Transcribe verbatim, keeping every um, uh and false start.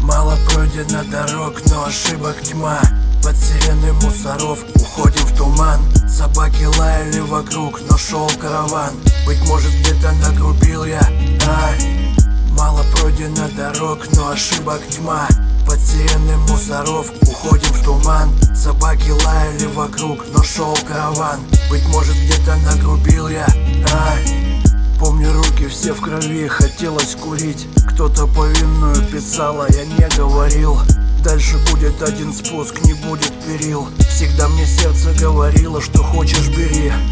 Мало пройдено дорог, но ошибок тьма. Под сирены мусоров уходим в туман. Собаки лаяли вокруг, но шел караван. Быть может, где-то нагрубил я, а? Мало пройдено дорог, но ошибок тьма. Под сирены мусоров уходим в туман. Собаки лаяли вокруг, но шел караван. Быть может, где-то нагрубил я, а? Помню, руки все в крови, хотелось курить. Кто-то повинную писал, а я не говорил. Дальше будет один спуск, не будет перил. Всегда мне сердце говорило, что хочешь бери.